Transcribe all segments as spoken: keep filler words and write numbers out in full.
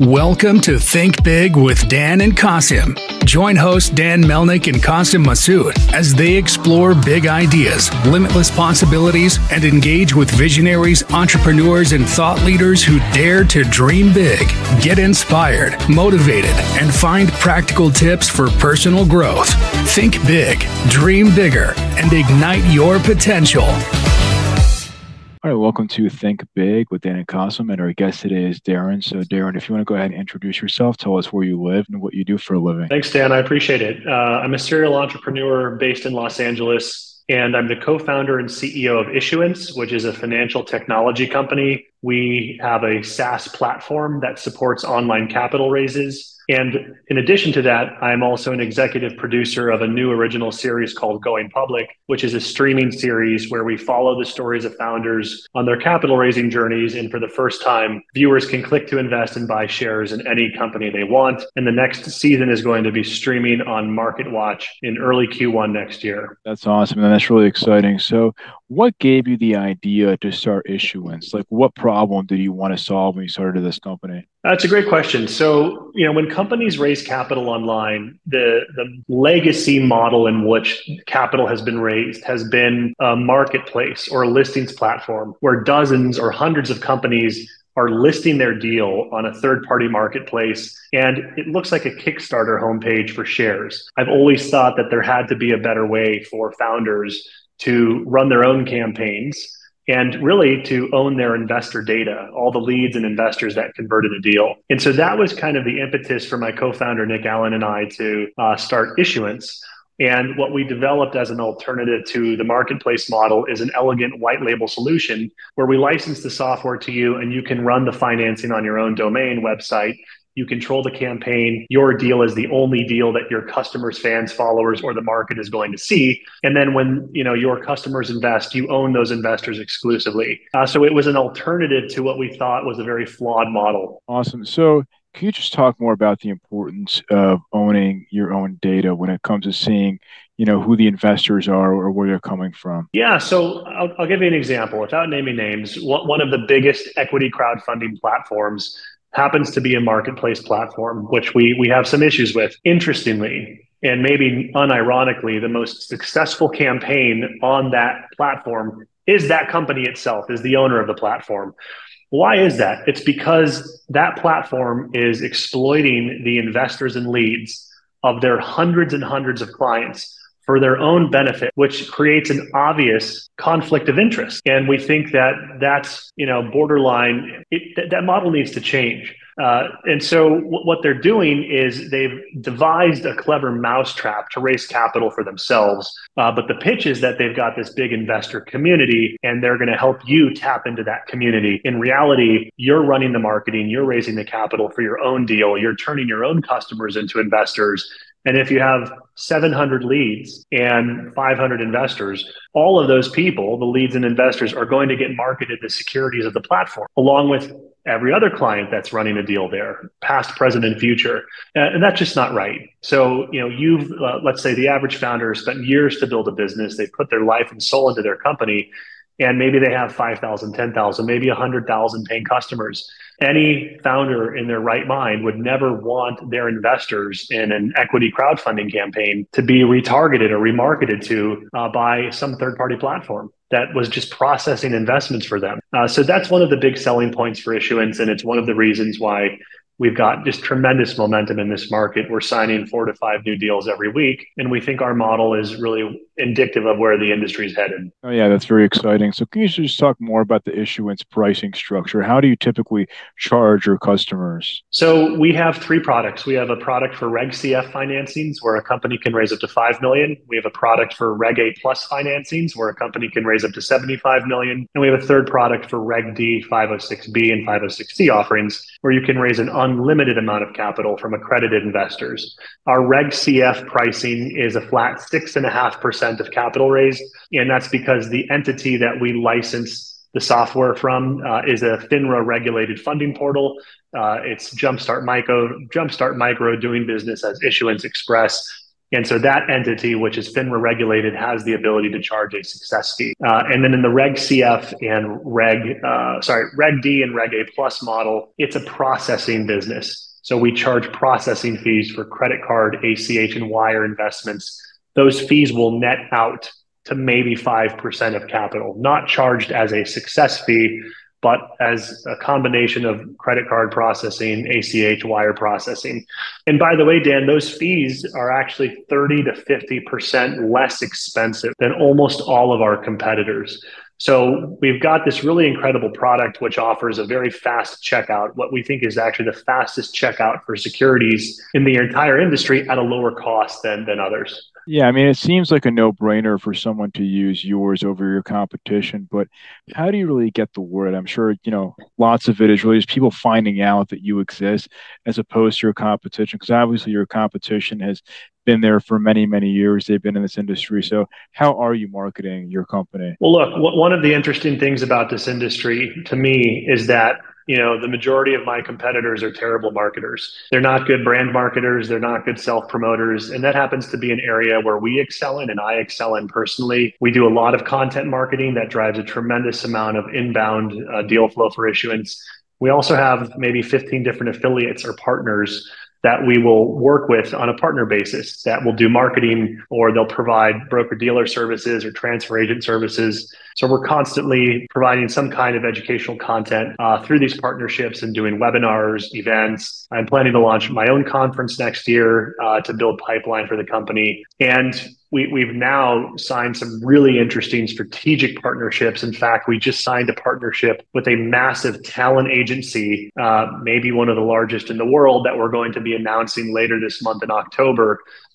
Welcome to Think Big with Dan and Qasim. Join hosts Dan Melnick and Qasim Masood as they explore big ideas, limitless possibilities, and engage with visionaries, entrepreneurs, and thought leaders who dare to dream big, get inspired, motivated, and find practical tips for personal growth. Think big, dream bigger, and ignite your potential. All right, welcome to Think Big with Dan and Qasim, and our guest today is Darren. So Darren, if you want to go ahead and introduce yourself, tell us where you live and what you do for a living. Thanks, Dan. I appreciate it. Uh, I'm a serial entrepreneur based in Los Angeles, and I'm the co-founder and C E O of Issuance, which is a financial technology company. We have a SaaS platform that supports online capital raises. And in addition to that, I'm also an executive producer of a new original series called Going Public, which is a streaming series where we follow the stories of founders on their capital raising journeys. And for the first time, viewers can click to invest and buy shares in any company they want. And the next season is going to be streaming on MarketWatch in early Q one next year. That's awesome. And that's really exciting. So what gave you the idea to start Issuance? Like, what problem did you want to solve when you started this company? That's a great question. So, you know, when companies raise capital online, the, the legacy model in which capital has been raised has been a marketplace or a listings platform where dozens or hundreds of companies are listing their deal on a third-party marketplace, and it looks like a Kickstarter homepage for shares. I've always thought that there had to be a better way for founders to run their own campaigns and really to own their investor data, all the leads and investors that converted a deal. And so that was kind of the impetus for my co-founder, Nick Allen, and I to uh, start Issuance. And what we developed as an alternative to the marketplace model is an elegant white label solution where we license the software to you and you can run the financing on your own domain website. You control the campaign. Your deal is the only deal that your customers, fans, followers, or the market is going to see. And then when you know your customers invest, you own those investors exclusively. Uh, so it was an alternative to what we thought was a very flawed model. Awesome. So can you just talk more about the importance of owning your own data when it comes to seeing, you know, who the investors are or where they're coming from? Yeah. So I'll, I'll give you an example without naming names. One of the biggest equity crowdfunding platforms happens to be a marketplace platform, which we we have some issues with. Interestingly, and maybe unironically, the most successful campaign on that platform is that company itself, is the owner of the platform. Why is that? It's because that platform is exploiting the investors and leads of their hundreds and hundreds of clients for their own benefit, which creates an obvious conflict of interest. And we think that that's, you know, borderline, it, th- that model needs to change. Uh, and so w- what they're doing is they've devised a clever mousetrap to raise capital for themselves. Uh, but the pitch is that they've got this big investor community and they're going to help you tap into that community. In reality, you're running the marketing, you're raising the capital for your own deal, you're turning your own customers into investors. And if you have seven hundred leads and five hundred investors, all of those people, the leads and investors, are going to get marketed the securities of the platform, along with every other client that's running a deal there, past, present, and future. And that's just not right. So, you know, you've, uh, let's say the average founder spent years to build a business. They put their life and soul into their company, and maybe they have five thousand, ten thousand, maybe one hundred thousand paying customers. Any founder in their right mind would never want their investors in an equity crowdfunding campaign to be retargeted or remarketed to uh, by some third-party platform that was just processing investments for them. Uh, so that's one of the big selling points for Issuance, and it's one of the reasons why we've got just tremendous momentum in this market. We're signing four to five new deals every week, and we think our model is really indicative of where the industry is headed. Oh, yeah, that's very exciting. So can you just talk more about the Issuance pricing structure? How do you typically charge your customers? So we have three products. We have a product for Reg C F financings where a company can raise up to five million dollars. We have a product for Reg A plus financings where a company can raise up to seventy-five million dollars. And we have a third product for Reg D, five oh six B, and five oh six C offerings where you can raise an unlimited amount of capital from accredited investors. Our Reg C F pricing is a flat six point five percent of capital raised. And that's because the entity that we license the software from uh, is a FINRA regulated funding portal. Uh, it's Jumpstart Micro, Jumpstart Micro doing business as Issuance Express. And so that entity, which is FINRA regulated, has the ability to charge a success fee. Uh, and then in the Reg C F and Reg, uh, sorry, Reg D and Reg A plus model, it's a processing business. So we charge processing fees for credit card, A C H, and wire investments. Those fees will net out to maybe five percent of capital, not charged as a success fee, but as a combination of credit card processing, A C H, wire processing. And by the way, Dan, those fees are actually thirty to fifty percent less expensive than almost all of our competitors. So we've got this really incredible product, which offers a very fast checkout, what we think is actually the fastest checkout for securities in the entire industry at a lower cost than, than others. Yeah, I mean, it seems like a no-brainer for someone to use yours over your competition, but how do you really get the word? I'm sure, you know, lots of it is really just people finding out that you exist as opposed to your competition, because obviously your competition has been there for many, many years. They've been in this industry. So how are you marketing your company? Well, look, one of the interesting things about this industry to me is that you know, the majority of my competitors are terrible marketers. They're not good brand marketers. They're not good self-promoters. And that happens to be an area where we excel in and I excel in personally. We do a lot of content marketing that drives a tremendous amount of inbound uh, deal flow for issuance. We also have maybe fifteen different affiliates or partners that we will work with on a partner basis that will do marketing, or they'll provide broker dealer services or transfer agent services. So we're constantly providing some kind of educational content uh, through these partnerships and doing webinars, events. I'm planning to launch my own conference next year uh, to build pipeline for the company. And we, we've now signed some really interesting strategic partnerships. In fact, we just signed a partnership with a massive talent agency, uh, maybe one of the largest in the world, that we're going to be announcing later this month in October.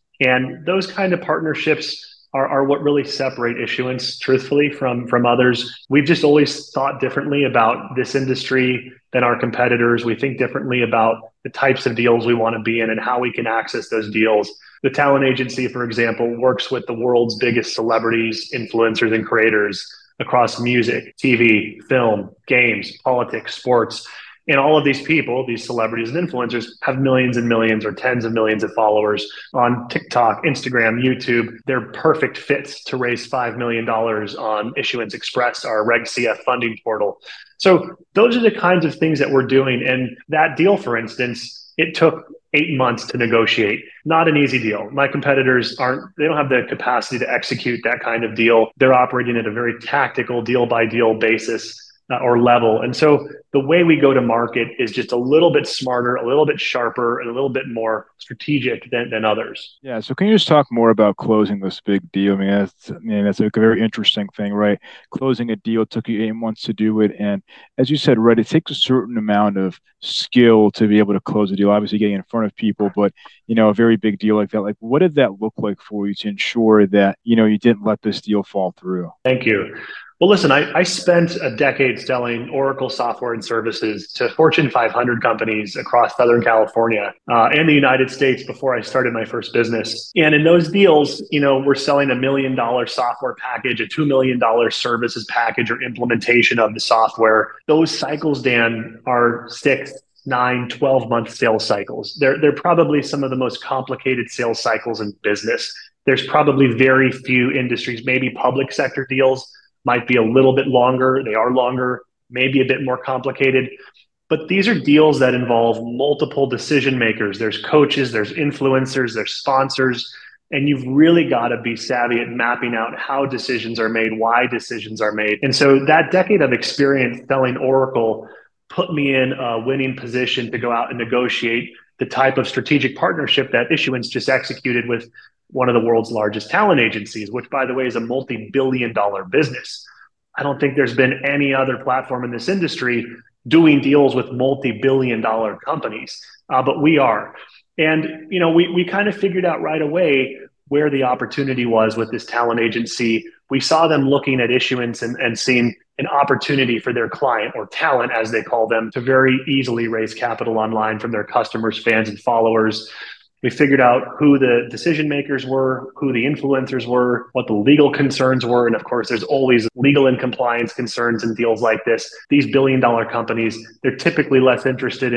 And those kind of partnerships are, are what really separate issuance, truthfully, from, from others. We've just always thought differently about this industry than our competitors. We think differently about the types of deals we want to be in and how we can access those deals. The talent agency, for example, works with the world's biggest celebrities, influencers, and creators across music, T V, film, games, politics, sports. And all of these people, these celebrities and influencers, have millions and millions or tens of millions of followers on TikTok, Instagram, YouTube. They're perfect fits to raise five million dollars on Issuance Express, our Reg C F funding portal. So those are the kinds of things that we're doing. And that deal, for instance, it took eight months to negotiate. Not an easy deal. My competitors aren't, they don't have the capacity to execute that kind of deal. They're operating at a very tactical deal by deal basis uh, or level. And so the way we go to market is just a little bit smarter, a little bit sharper, and a little bit more strategic than, than others. Yeah. So can you just talk more about closing this big deal? I mean, that's, I mean, that's a very interesting thing, right? Closing a deal took you eight months to do it. And as you said, right, it takes a certain amount of skill to be able to close a deal, obviously getting in front of people, but, you know, a very big deal like that, like what did that look like for you to ensure that, you know, you didn't let this deal fall through? Thank you. Well, listen, I, I spent a decade selling Oracle software and services to Fortune five hundred companies across Southern California uh, and the United States before I started my first business. And in those deals, you know, we're selling a million dollar software package, a two million dollar services package or implementation of the software. Those cycles, Dan, are six, nine, twelve month sales cycles. They're, they're probably some of the most complicated sales cycles in business. There's probably very few industries, maybe public sector deals might be a little bit longer. They are longer, maybe a bit more complicated. But these are deals that involve multiple decision makers. There's coaches, there's influencers, there's sponsors, and you've really got to be savvy at mapping out how decisions are made, why decisions are made. And so that decade of experience selling Oracle put me in a winning position to go out and negotiate the type of strategic partnership that Issuance just executed with one of the world's largest talent agencies, which, by the way, is a multi-billion dollar business. I don't think there's been any other platform in this industry doing deals with multi-billion dollar companies, uh, but we are. And, you know, we, we kind of figured out right away where the opportunity was with this talent agency. We saw them looking at Issuance and, and seeing an opportunity for their client, or talent as they call them, to very easily raise capital online from their customers, fans, and followers. We figured out who the decision makers were, who the influencers were, what the legal concerns were. And of course, there's always legal and compliance concerns in deals like this. These billion dollar companies, they're typically less interested in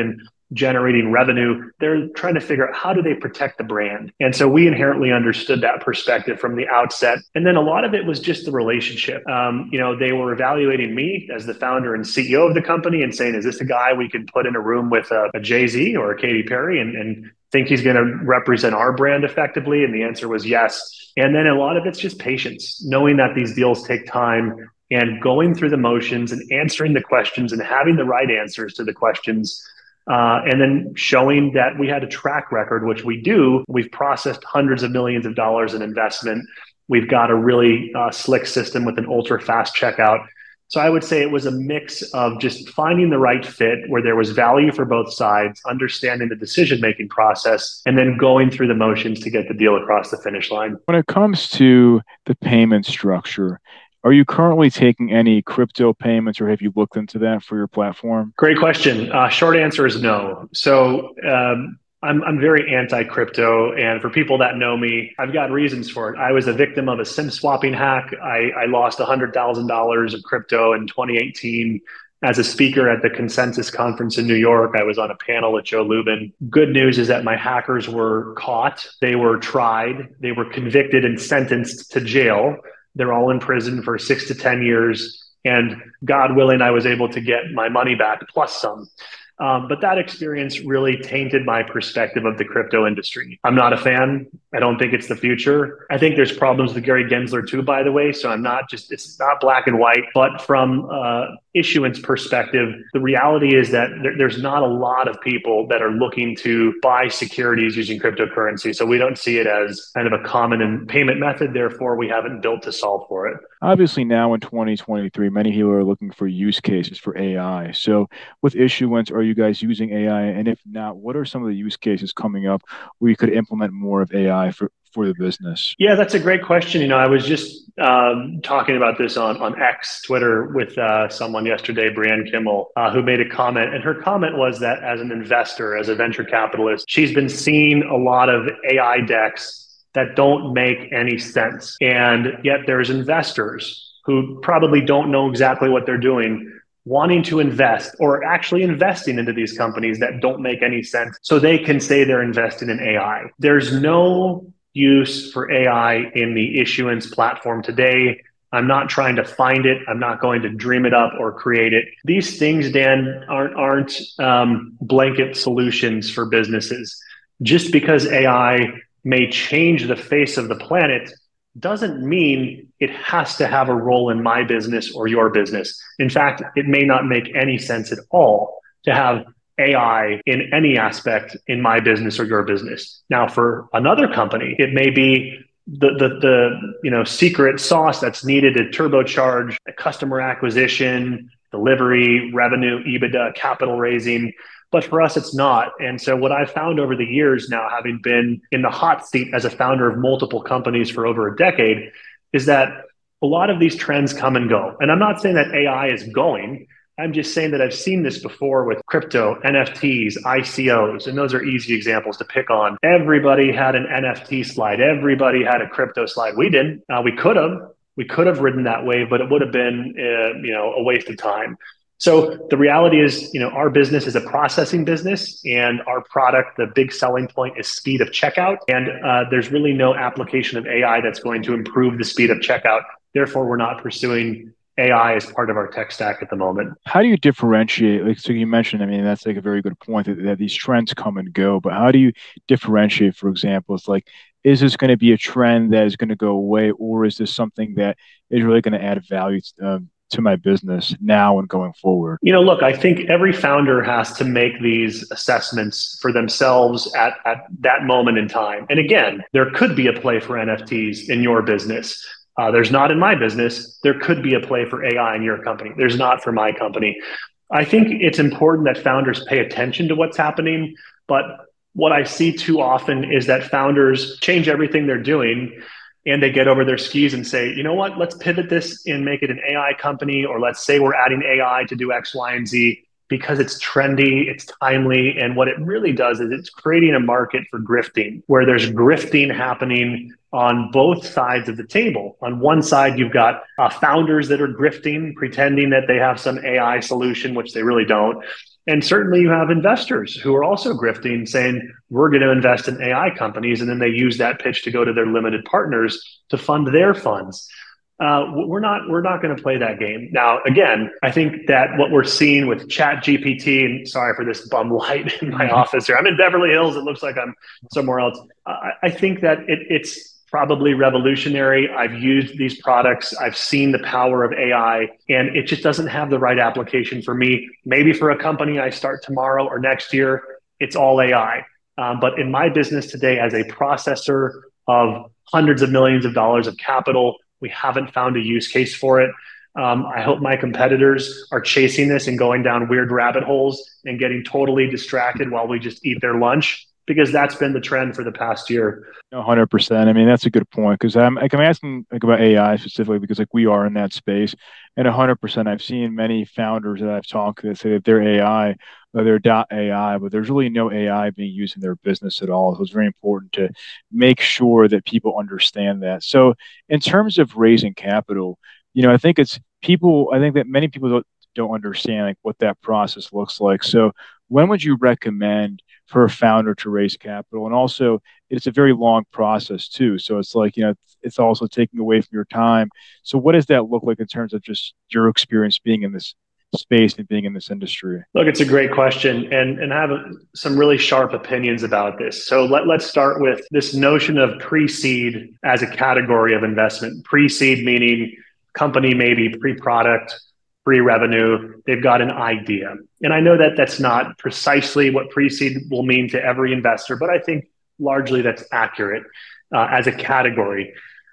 generating revenue. They're trying to figure out how do they protect the brand. And so we inherently understood that perspective from the outset. And then a lot of it was just the relationship. Um, you know, they were evaluating me as the founder and C E O of the company and saying, is this a guy we can put in a room with a, a Jay-Z or a Katy Perry and, and think he's going to represent our brand effectively? And the answer was yes. And then a lot of it's just patience, knowing that these deals take time and going through the motions and answering the questions and having the right answers to the questions. Uh, and then showing that we had a track record, which we do. We've processed hundreds of millions of dollars in investment. We've got a really uh, slick system with an ultra fast checkout. So I would say it was a mix of just finding the right fit where there was value for both sides, understanding the decision-making process, and then going through the motions to get the deal across the finish line. When it comes to the payment structure, are you currently taking any crypto payments, or have you looked into that for your platform? Great question. Uh, short answer is no. So um, I'm I'm very anti-crypto, and for people that know me, I've got reasons for it. I was a victim of a SIM swapping hack. I, I lost one hundred thousand dollars of crypto in twenty eighteen. As a speaker at the Consensus Conference in New York, I was on a panel with Joe Lubin. Good news is that my hackers were caught. They were tried. They were convicted and sentenced to jail. They're all in prison for six to ten years. And God willing, I was able to get my money back plus some. Um, but that experience really tainted my perspective of the crypto industry. I'm not a fan. I don't think it's the future. I think there's problems with Gary Gensler too, by the way. So I'm not just, it's not black and white, but from uh, issuance perspective, the reality is that there, there's not a lot of people that are looking to buy securities using cryptocurrency. So we don't see it as kind of a common payment method. Therefore, we haven't built to solve for it. Obviously, now in twenty twenty-three, many people are looking for use cases for A I. So with issuance, are you guys using A I? And if not, what are some of the use cases coming up where you could implement more of A I for, for the business? Yeah, that's a great question. You know, I was just um, talking about this on, on X, Twitter, with uh, someone yesterday, Brianne Kimmel, uh, who made a comment. And her comment was that as an investor, as a venture capitalist, she's been seeing a lot of A I decks that don't make any sense. And yet there's investors who probably don't know exactly what they're doing, wanting to invest or actually investing into these companies that don't make any sense so they can say they're investing in A I. There's no use for A I in the issuance platform today. I'm not trying to find it. I'm not going to dream it up or create it. These things, Dan, aren't, aren't um, blanket solutions for businesses. Just because A I may change the face of the planet doesn't mean it has to have a role in my business or your business. In fact, it may not make any sense at all to have A I in any aspect in my business or your business. Now, for another company, it may be the the the you know secret sauce that's needed to turbocharge customer acquisition, delivery, revenue, EBITDA, capital raising. But for us, it's not. And so what I've found over the years now, having been in the hot seat as a founder of multiple companies for over a decade, is that a lot of these trends come and go. And I'm not saying that A I is going. I'm just saying that I've seen this before with crypto, N F Ts, I C Os, and those are easy examples to pick on. Everybody had an N F T slide. Everybody had a crypto slide. We didn't. Uh, we could have. We could have ridden that wave, but it would have been uh, you know, a waste of time. So the reality is, you know, our business is a processing business, and our product, the big selling point is speed of checkout. And uh, there's really no application of A I that's going to improve the speed of checkout. Therefore, we're not pursuing A I as part of our tech stack at the moment. How do you differentiate? Like, so you mentioned, I mean, that's like a very good point that, that these trends come and go, but how do you differentiate, for example? It's like, is this going to be a trend that is going to go away, or is this something that is really going to add value to, um, to my business now and going forward? You know, look, I think every founder has to make these assessments for themselves at, at that moment in time. And again, there could be a play for N F Ts in your business. Uh, there's not in my business. There could be a play for A I in your company. There's not for my company. I think it's important that founders pay attention to what's happening. But what I see too often is that founders change everything they're doing, and they get over their skis and say, you know what, let's pivot this and make it an A I company, or let's say we're adding A I to do X, Y, and Z because it's trendy, it's timely. And what it really does is it's creating a market for grifting, where there's grifting happening on both sides of the table. On one side, you've got uh, founders that are grifting, pretending that they have some A I solution, which they really don't. And certainly you have investors who are also grifting, saying, we're going to invest in A I companies. And then they use that pitch to go to their limited partners to fund their funds. Uh, we're not we're not going to play that game. Now, again, I think that what we're seeing with Chat G P T, and sorry for this bum light in my office here. I'm in Beverly Hills. It looks like I'm somewhere else. I, I think that it, it's probably revolutionary. I've used these products. I've seen the power of A I, and it just doesn't have the right application for me. Maybe for a company I start tomorrow or next year, it's all A I. Um, but in my business today, as a processor of hundreds of millions of dollars of capital, we haven't found a use case for it. Um, I hope my competitors are chasing this and going down weird rabbit holes and getting totally distracted while we just eat their lunch, because that's been the trend for the past year. one hundred percent. I mean, that's a good point, because I'm like I'm asking like about A I specifically because like we are in that space, and one hundred percent. I've seen many founders that I've talked to that say that they're A I, or they're .A I, but there's really no A I being used in their business at all. So it's very important to make sure that people understand that. So in terms of raising capital, you know, I think it's people. I think that many people don't don't understand like what that process looks like. So when would you recommend for a founder to raise capital? And also, it's a very long process too. So it's like, you know, it's also taking away from your time. So what does that look like in terms of just your experience being in this space and being in this industry? Look, it's a great question, and, and I have a, some really sharp opinions about this. So let, let's start with this notion of pre-seed as a category of investment. Pre-seed meaning company maybe pre-product, pre-revenue, they've got an idea. And I know that that's not precisely what pre-seed will mean to every investor, but I think largely that's accurate uh, as a category.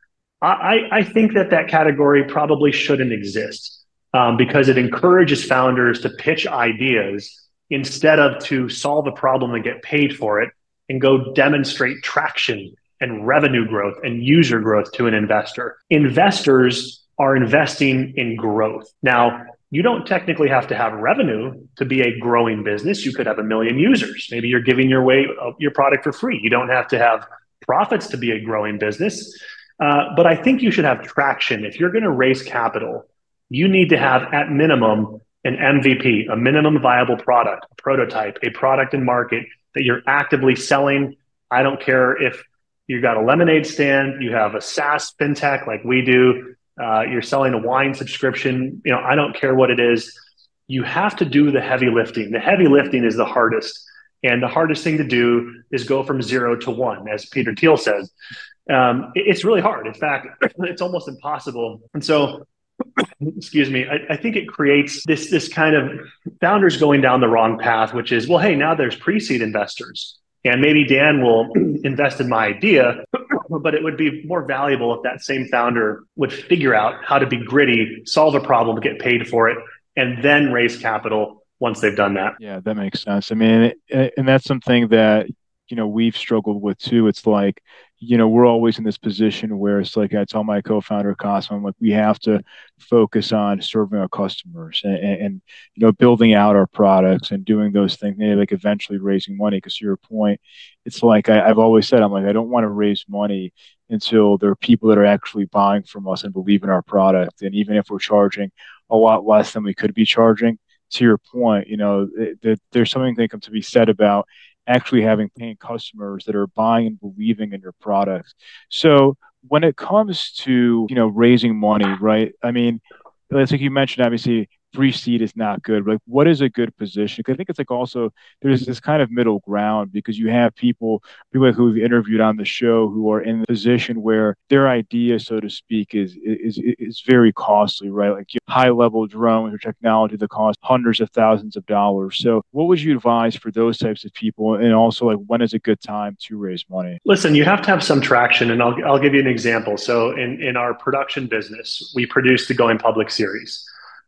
I, I think that that category probably shouldn't exist um, because it encourages founders to pitch ideas instead of to solve a problem and get paid for it and go demonstrate traction and revenue growth and user growth to an investor. Investors are investing in growth. Now, you don't technically have to have revenue to be a growing business. You could have a million users. Maybe you're giving your way your product for free. You don't have to have profits to be a growing business. Uh, but I think you should have traction. If you're going to raise capital, you need to have at minimum an M V P, a minimum viable product, a prototype, a product in market that you're actively selling. I don't care if you got a lemonade stand, you have a SaaS fintech like we do, uh, you're selling a wine subscription. You know, I don't care what it is. You have to do the heavy lifting. The heavy lifting is the hardest. And the hardest thing to do is go from zero to one, as Peter Thiel says. Um, it, it's really hard. In fact, it's almost impossible. And so, excuse me, I, I think it creates this, this kind of founders going down the wrong path, which is, well, hey, now there's pre-seed investors. And maybe Dan will invest in my idea, but it would be more valuable if that same founder would figure out how to be gritty, solve a problem, get paid for it, and then raise capital once they've done that. Yeah, that makes sense. I mean, it, and that's something that, you know, we've struggled with too. It's like, you know, we're always in this position where it's like I tell my co-founder, Cosmo, I'm like, we have to focus on serving our customers and, and, you know, building out our products and doing those things, maybe like eventually raising money. Because to your point, it's like I, I've always said, I'm like, I don't want to raise money until there are people that are actually buying from us and believe in our product. And even if we're charging a lot less than we could be charging, to your point, you know, th- there's something that comes to be said about actually having paying customers that are buying and believing in your products. So when it comes to, you know, raising money, right? I mean, it's like you mentioned, obviously, pre-seed is not good. But like, what is a good position? Because I think it's like also there's this kind of middle ground because you have people, people who we've interviewed on the show who are in the position where their idea, so to speak, is is is very costly, right? Like high-level drones or technology that cost hundreds of thousands of dollars. So what would you advise for those types of people? And also, like, when is a good time to raise money? Listen, you have to have some traction, and I'll I'll give you an example. So in in our production business, we produced the Going Public series.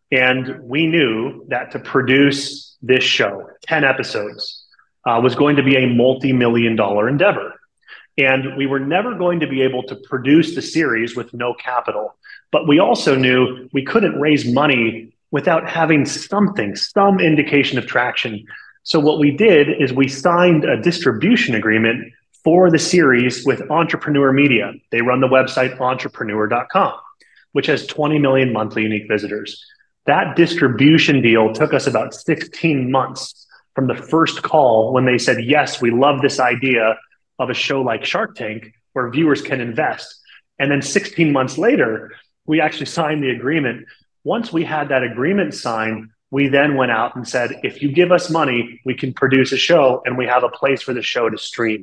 And we knew that to produce this show, ten episodes, uh, was going to be a multi-million dollar endeavor. And we were never going to be able to produce the series with no capital. But we also knew we couldn't raise money without having something, some indication of traction. So what we did is we signed a distribution agreement for the series with Entrepreneur Media. They run the website entrepreneur dot com, which has twenty million monthly unique visitors. That distribution deal took us about sixteen months from the first call when they said, yes, we love this idea of a show like Shark Tank where viewers can invest. And then sixteen months later, we actually signed the agreement. Once we had that agreement signed, we then went out and said, if you give us money, we can produce a show and we have a place for the show to stream.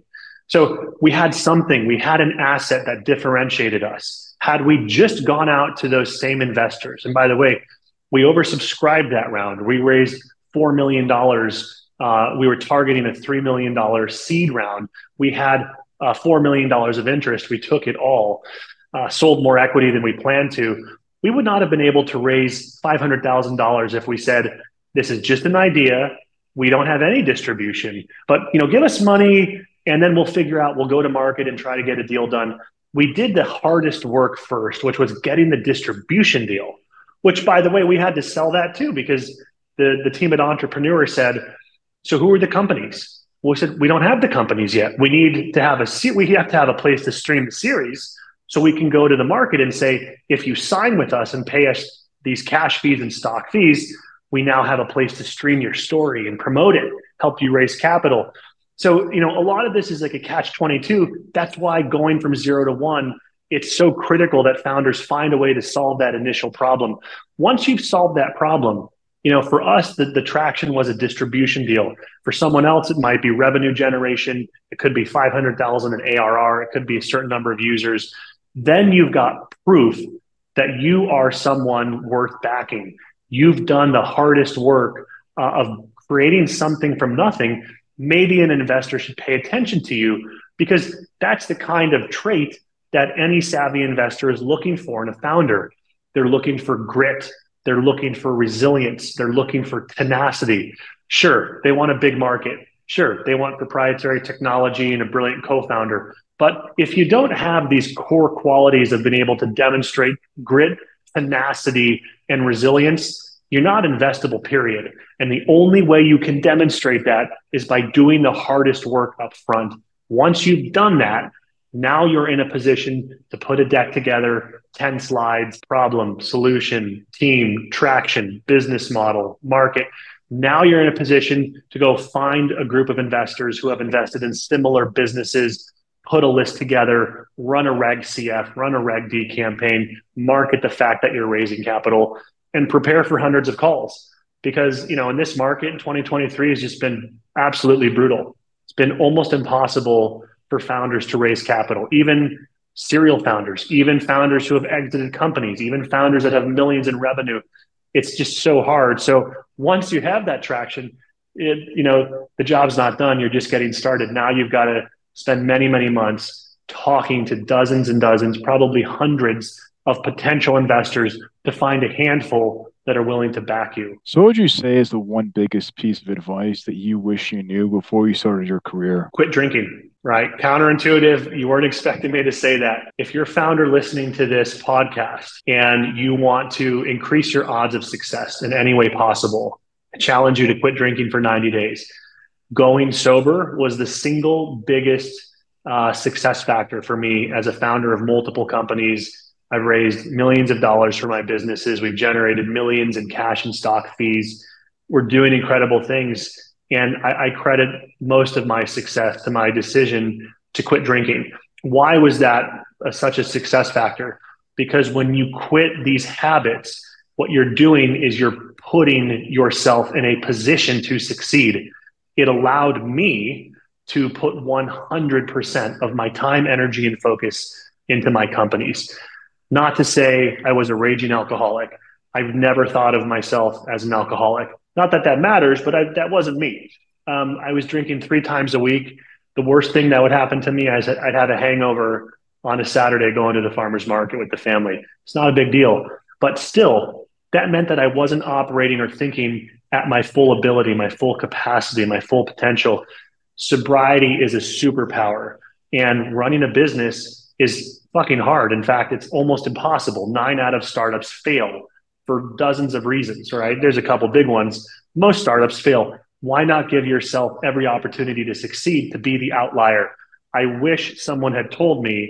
So we had something, we had an asset that differentiated us. Had we just gone out to those same investors, and by the way, we oversubscribed that round. We raised four million dollars. Uh, we were targeting a three million dollars seed round. We had uh, four million dollars of interest. We took it all, uh, sold more equity than we planned to. We would not have been able to raise five hundred thousand dollars if we said, this is just an idea. We don't have any distribution, but you know, give us money and then we'll figure out, we'll go to market and try to get a deal done. We did the hardest work first, which was getting the distribution deal, which by the way, we had to sell that too, because the, the team at Entrepreneur said, so who are the companies? Well, we said, we don't have the companies yet. We need to have a, we have to have a place to stream the series so we can go to the market and say, if you sign with us and pay us these cash fees and stock fees, we now have a place to stream your story and promote it, help you raise capital. So, you know, a lot of this is like a catch twenty-two. That's why going from zero to one, it's so critical that founders find a way to solve that initial problem. Once you've solved that problem, you know, for us, the, the traction was a distribution deal. For someone else, it might be revenue generation. It could be five hundred thousand in A R R. It could be a certain number of users. Then you've got proof that you are someone worth backing. You've done the hardest work uh, of creating something from nothing. Maybe an investor should pay attention to you, because that's the kind of trait that any savvy investor is looking for in a founder. They're looking for grit. They're looking for resilience. They're looking for tenacity. Sure, they want a big market. Sure, they want proprietary technology and a brilliant co-founder. But if you don't have these core qualities of being able to demonstrate grit, tenacity, and resilience, you're not investable, period. And the only way you can demonstrate that is by doing the hardest work up front. Once you've done that, now you're in a position to put a deck together, ten slides, problem, solution, team, traction, business model, market. Now you're in a position to go find a group of investors who have invested in similar businesses, put a list together, run a Reg C F, run a Reg D campaign, market the fact that you're raising capital, and prepare for hundreds of calls. Because, you know, in this market in twenty twenty-three has just been absolutely brutal. It's been almost impossible for founders to raise capital, even serial founders, even founders who have exited companies, even founders that have millions in revenue. It's just so hard. So once you have that traction, it, you know, the job's not done. You're just getting started. Now you've got to spend many, many months talking to dozens and dozens, probably hundreds of potential investors to find a handful that are willing to back you. So what would you say is the one biggest piece of advice that you wish you knew before you started your career? Quit drinking, right? Counterintuitive. You weren't expecting me to say that. If you're a founder listening to this podcast and you want to increase your odds of success in any way possible, I challenge you to quit drinking for ninety days. Going sober was the single biggest uh, success factor for me as a founder of multiple companies. I've raised millions of dollars for my businesses. We've generated millions in cash and stock fees. We're doing incredible things. And I, I credit most of my success to my decision to quit drinking. Why was that a, such a success factor? Because when you quit these habits, what you're doing is you're putting yourself in a position to succeed. It allowed me to put one hundred percent of my time, energy, and focus into my companies. Not to say I was a raging alcoholic. I've never thought of myself as an alcoholic. Not that that matters, but I, that wasn't me. Um, I was drinking three times a week. The worst thing that would happen to me is I'd have a hangover on a Saturday going to the farmer's market with the family. It's not a big deal. But still, that meant that I wasn't operating or thinking at my full ability, my full capacity, my full potential. Sobriety is a superpower. And running a business is fucking hard. In fact, it's almost impossible. Nine out of startups fail for dozens of reasons, right? There's a couple big ones. Most startups fail. Why not give yourself every opportunity to succeed, to be the outlier? I wish someone had told me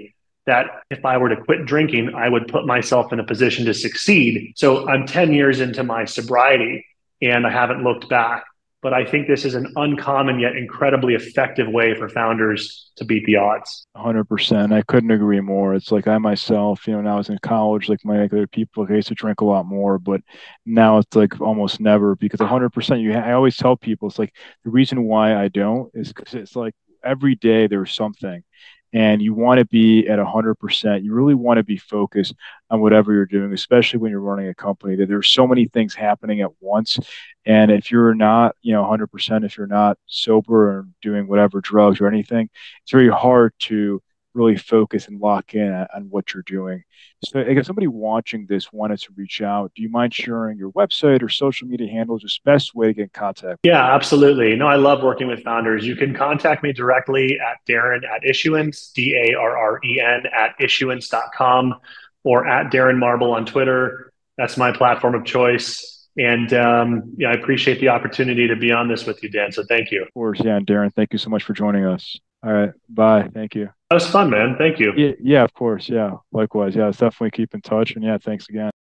that if I were to quit drinking, I would put myself in a position to succeed. So I'm ten years into my sobriety and I haven't looked back. But I think this is an uncommon yet incredibly effective way for founders to beat the odds. one hundred percent. I couldn't agree more. It's like I myself, you know, when I was in college, like my other people, I used to drink a lot more, but now it's like almost never because one hundred percent, you, I always tell people, it's like the reason why I don't is because it's like every day there's something. And you want to be at one hundred percent. You really want to be focused on whatever you're doing, especially when you're running a company, that there's so many things happening at once. And if you're not, you know, one hundred percent, if you're not sober or doing whatever drugs or anything, it's very hard to really focus and lock in on, on what you're doing. So if somebody watching this wanted to reach out, do you mind sharing your website or social media handles, just best way to get in contact? Yeah, absolutely. No, I love working with founders. You can contact me directly at Darren at Issuance, D A R R E N at issuance dot com, or at Darren Marble on Twitter. That's my platform of choice. And um, yeah, I appreciate the opportunity to be on this with you, Dan. So thank you. Of course. Yeah. And Darren, thank you so much for joining us. All right. Bye. Thank you. That was fun, man. Thank you. Yeah, yeah, of course. Yeah. Likewise. Yeah. Let's definitely keep in touch. And yeah, thanks again.